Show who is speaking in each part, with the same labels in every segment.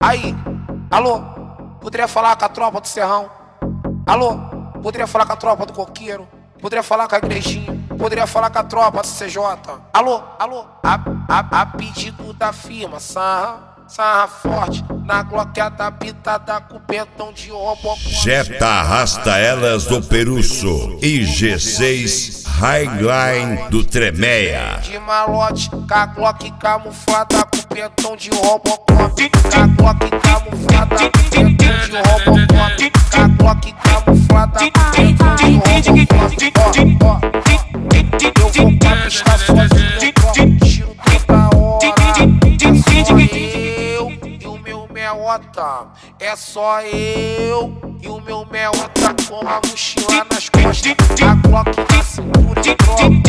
Speaker 1: Aí, alô, poderia falar com a tropa do Serrão? Alô, poderia falar com a tropa do Coqueiro? Poderia falar com a igrejinha? Poderia falar com a tropa do CJ? Alô, a pedido da firma, sarra forte, na gloqueada pitada com pentão de Robocop.
Speaker 2: Jetta arrasta elas do Peruço e G6 Highline do Tremeia.
Speaker 1: De malote, com a glock camuflada com pentão de Robocop. Com a glock camuflada com pentão de Robocop. Com a glock camuflada com pentão de Robocop. Eu vou pra pista sozinho, troco tiro toda hora. É só eu e o meu meota. É só eu e o meu meota com a mochila nas costas. A glock na cintura eu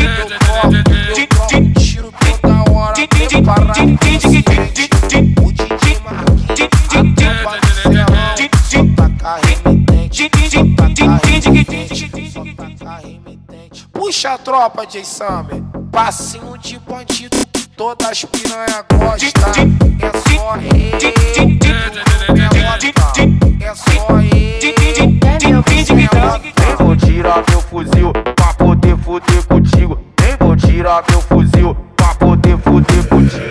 Speaker 1: troco tiro toda hora. Preparado o DJ Marquinhos, a tropa do Serrão. Só taca remitente, só taca remitente, só taca remitente. Puxa a tropa, J. Summer, passinho de bandido que todas as piranha gostam. É só eu, é só eu.
Speaker 3: Nem vou tirar meu fuzil pra poder fuder contigo. Nem vou tirar meu fuzil pra poder fuder contigo.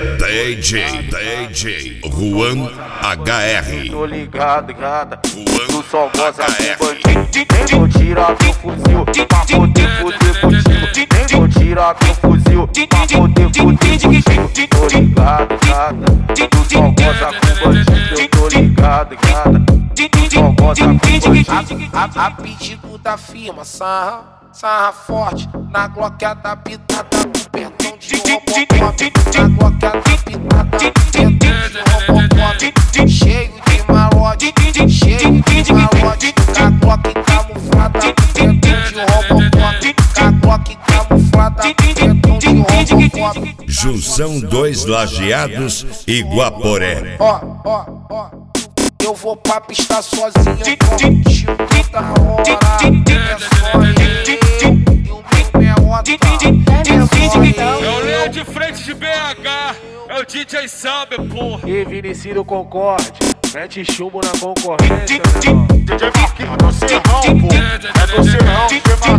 Speaker 2: DJ Juan HR.
Speaker 3: Tô ligado, gata,
Speaker 2: Juan
Speaker 3: tu só goza
Speaker 2: HR.
Speaker 3: com bandido. Nem vou tirar meu fuzil pra poder fuder contigo. Nem vou tirar meu fuzil pra poder fuder contigo. Tô ligado, gata, tu só goza com bandido. Eu tô ligado, gata, tu só goza com bandido.
Speaker 1: A pedido da firma, sarra forte, na gloqueada pitada com pentão de Robocop. Na gloqueada pitada com pentão de Robocop. Cheio de malote, com a glock camuflada com pentão de Robocop. Com a glock camuflada com pentão de Robocop.
Speaker 2: Junção 2 Lajeados e Guaporé.
Speaker 1: Ó, eu vou pra pista sozinho, troco tiro toda hora. É só eu e o meu meota.
Speaker 4: É o Leão de frente de BH, é o DJ Summer, porra.
Speaker 5: E Vinicius Concorde, mete chumbo na concorrência, meu irmão.
Speaker 3: DJ Marquinhos do Serrão, pô. É do Serrão,